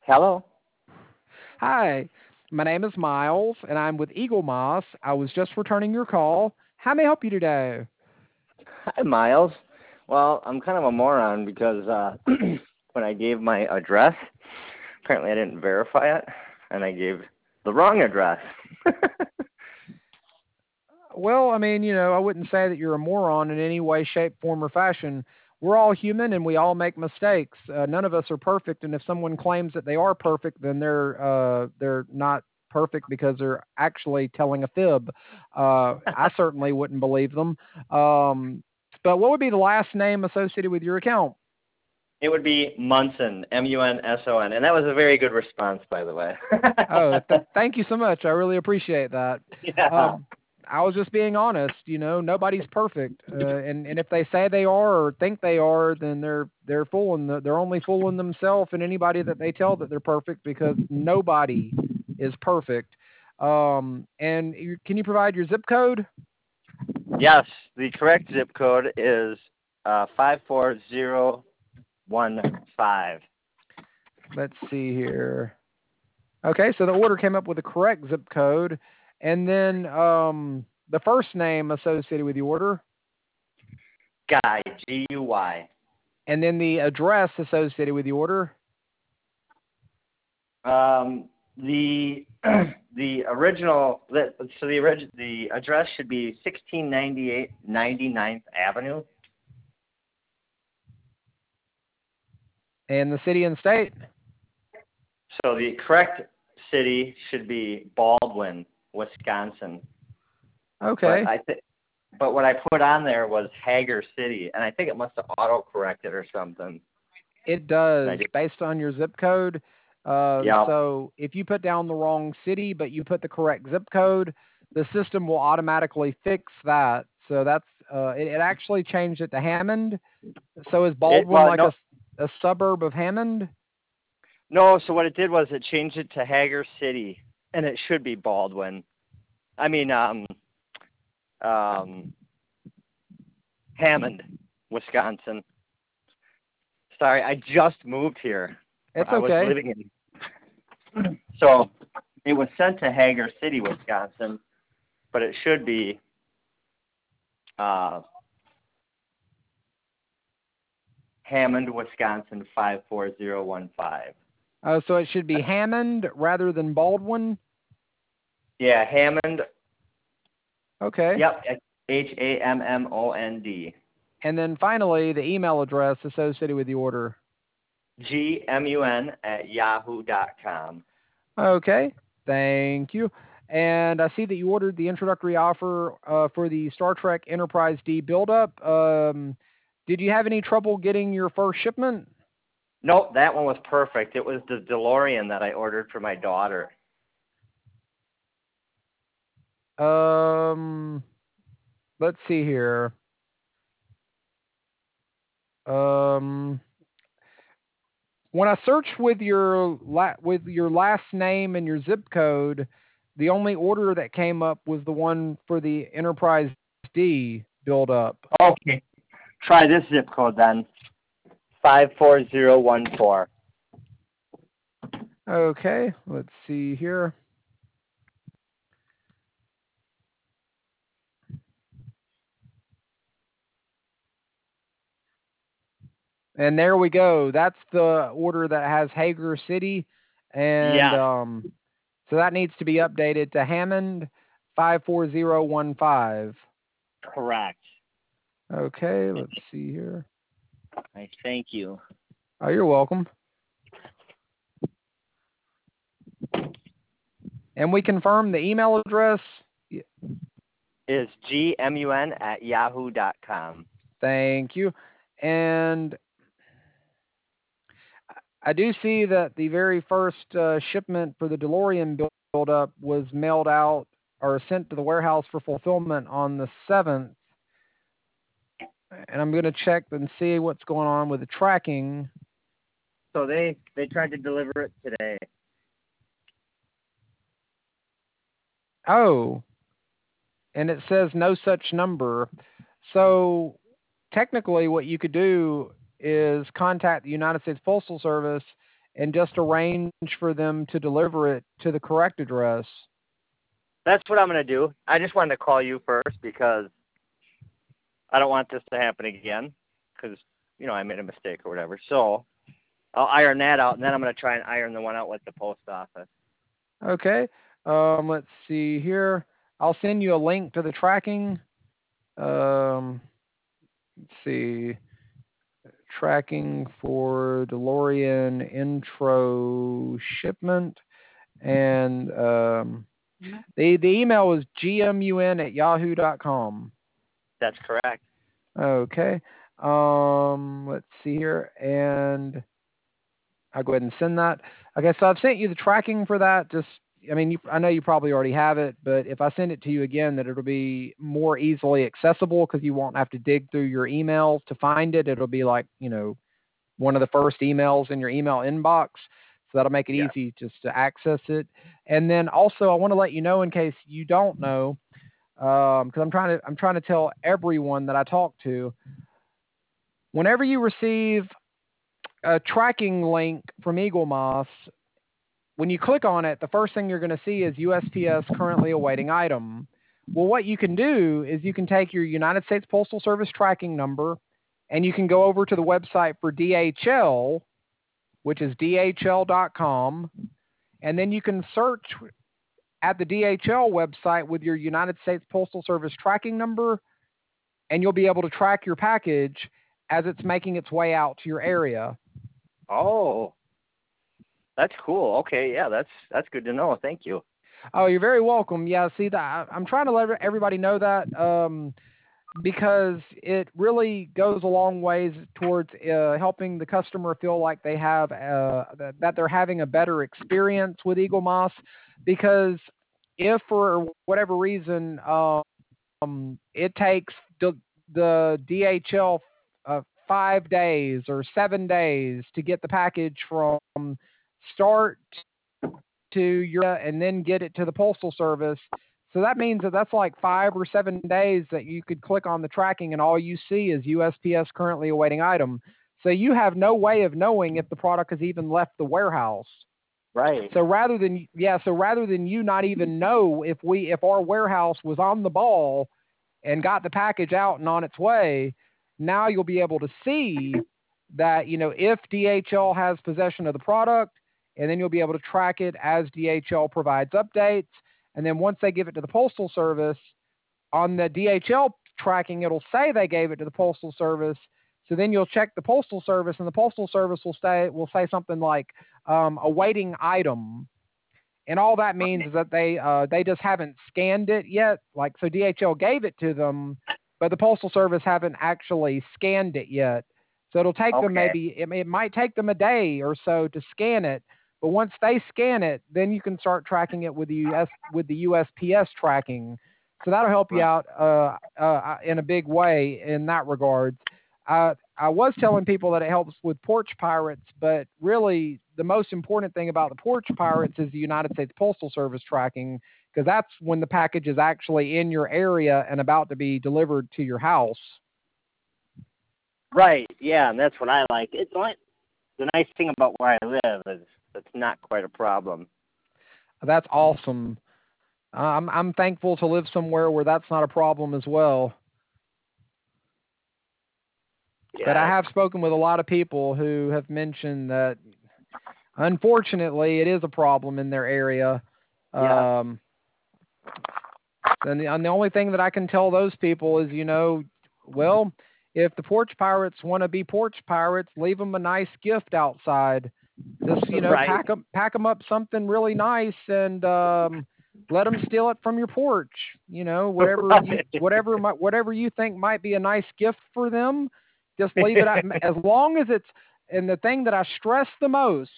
Hello. Hi, my name is Miles, and I'm with Eagle Moss. I was just returning your call. How may I help you today? Hi, Miles. Well, I'm kind of a moron because when I gave my address, apparently I didn't verify it, and I gave the wrong address. Well, I mean, I wouldn't say that you're a moron in any way, shape, form, or fashion. We're all human and we all make mistakes. None of us are perfect, and if someone claims that they are perfect, then they're not perfect because they're actually telling a fib. I certainly wouldn't believe them. Um, but what would be the last name associated with your account? It would be Munson, Munson, and that was a very good response, by the way. Oh, thank you so much. I really appreciate that. Yeah. Um, I was just being honest. Nobody's perfect, and if they say they are or think they are, then they're fooling. They're only fooling themselves and anybody that they tell that they're perfect because nobody is perfect. And can you provide your zip code? Yes, the correct zip code is 54015. Let's see here. Okay, so the order came up with the correct zip code, and then the first name associated with the order. Guy, Guy. And then the address associated with the order. The the original the address should be 1698 99th Avenue. And the city and state. So the correct city should be Baldwin, Wisconsin. But Okay. but what I put on there was Hager City, and I think it must have auto corrected or something. It And I does, just based on your zip code. yeah, So if you put down the wrong city, but you put the correct zip code, the system will automatically fix that. So it actually changed it to Hammond. So is Baldwin like no, a suburb of Hammond? no. So what it did was it changed it to Hager City, and it should be Baldwin. I mean um Hammond, Wisconsin. Sorry, I just moved here. It's I was okay. living in so it was sent to Hager City, Wisconsin, but it should be uh, Hammond, Wisconsin 54015. So it should be Hammond rather than Baldwin. Yeah, Hammond. Okay. Yep, Hammond. And then finally, the email address associated with the order. GMUN@yahoo.com. Okay, thank you. And I see that you ordered the introductory offer for the Star Trek Enterprise D build-up. Did you have any trouble getting your first shipment? Nope, that one was perfect. It was the DeLorean that I ordered for my daughter. Um, let's see here. Um, when I search with with your last name and your zip code, the only order that came up was the one for the Enterprise D build-up. Okay, try this zip code then. 54014. Okay, let's see here. And there we go. That's the order that has Hager City, and Yes, so that needs to be updated to Hammond 54015. correct. Okay, let's see here. I thank you. Oh, you're welcome. And we confirm the email address. Is GMUN@yahoo.com. Thank you. And I do see that the very first shipment for the DeLorean build-up was mailed out or sent to the warehouse for fulfillment on the 7th. And I'm going to check and see what's going on with the tracking. So they tried to deliver it today. Oh, and it says no such number. So technically what you could do is contact the United States Postal Service and just arrange for them to deliver it to the correct address. That's what I'm going to do. I just wanted to call you first because I don't want this to happen again because, I made a mistake or whatever. So I'll iron that out, and then I'm going to try and iron the one out with the post office. Okay. Let's see here. I'll send you a link to the tracking. Let's see. Tracking for DeLorean intro shipment. And the email is gmun@yahoo.com. That's correct. Okay. Let's see here. And I'll go ahead and send that. Okay, so I've sent you the tracking for that. I know you probably already have it, but if I send it to you again, that it'll be more easily accessible because you won't have to dig through your emails to find it. It'll be like, one of the first emails in your email inbox. So that'll make it easy just to access it. And then also I want to let you know, in case you don't know, because I'm trying to tell everyone that I talk to, whenever you receive a tracking link from Eaglemoss, when you click on it, the first thing you're going to see is USPS currently awaiting item. Well, what you can do is you can take your United States Postal Service tracking number and you can go over to the website for DHL, which is dhl.com, and then you can search at the DHL website with your United States Postal Service tracking number, and you'll be able to track your package as it's making its way out to your area. Oh, that's cool. Okay, yeah, that's good to know. Thank you. Oh, you're very welcome. Yeah, see, I'm trying to let everybody know that because it really goes a long ways towards helping the customer feel like they have that they're having a better experience with Eaglemoss. Because if for whatever reason it takes the DHL 5 days or 7 days to get the package from start to your and then get it to the Postal Service. So that means that's like 5 or 7 days that you could click on the tracking and all you see is USPS currently awaiting item. So you have no way of knowing if the product has even left the warehouse. Right. So rather than you not even know if our warehouse was on the ball and got the package out and on its way, now you'll be able to see that, if DHL has possession of the product, and then you'll be able to track it as DHL provides updates. And then once they give it to the Postal Service, on the DHL tracking, it'll say they gave it to the Postal Service. So then you'll check the Postal Service, and the Postal Service will say something like awaiting item. And all that means is that they just haven't scanned it yet. Like, so DHL gave it to them, but the Postal Service haven't actually scanned it yet. So it'll take them it might take them a day or so to scan it. But once they scan it, then you can start tracking it with the USPS tracking. So that'll help you out in a big way in that regard. I was telling people that it helps with porch pirates, but really the most important thing about the porch pirates is the United States Postal Service tracking, because that's when the package is actually in your area and about to be delivered to your house. Right, yeah, and that's what I like. It's like the nice thing about where I live is it's not quite a problem. That's awesome. I'm thankful to live somewhere where that's not a problem as well. Yeah. But I have spoken with a lot of people who have mentioned that, unfortunately, it is a problem in their area. Yeah. And the only thing that I can tell those people is, well, if the porch pirates want to be porch pirates, leave them a nice gift outside. Just, right. pack them up something really nice and let them steal it from your porch. Whatever you think might be a nice gift for them, just leave it out. As long as it's, and the thing that I stress the most,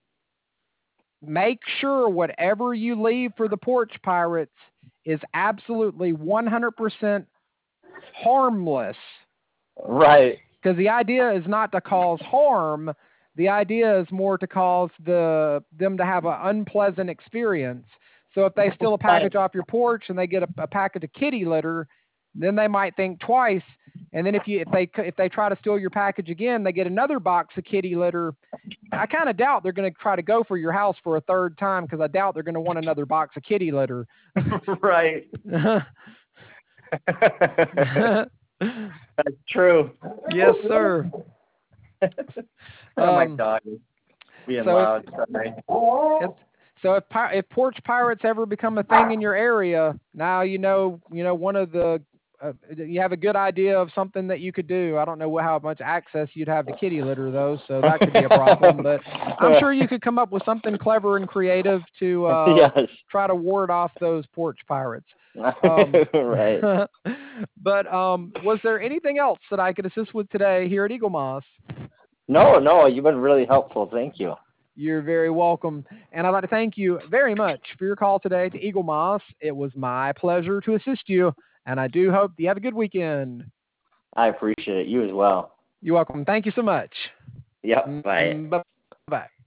make sure whatever you leave for the porch pirates is absolutely 100% harmless. Right. Because the idea is not to cause harm. The idea is more to cause them to have an unpleasant experience. So if they steal a package off your porch and they get a package of kitty litter, then they might think twice. And then if they try to steal your package again, they get another box of kitty litter. I kind of doubt they're going to try to go for your house for a third time, because I doubt they're going to want another box of kitty litter. Right. That's true. Yes, sir. My dog is being loud. Sorry. So if porch pirates ever become a thing in your area, now you know one of the you have a good idea of something that you could do. I don't know how much access you'd have to kitty litter though, so that could be a problem. But I'm sure you could come up with something clever and creative to yes. try to ward off those porch pirates. Right. But was there anything else that I could assist with today here at Eaglemoss? No, you've been really helpful. Thank you. You're very welcome. And I'd like to thank you very much for your call today to Eaglemoss. It was my pleasure to assist you, and I do hope you have a good weekend. I appreciate it. You as well. You're welcome. Thank you so much. Yep. Bye. Bye.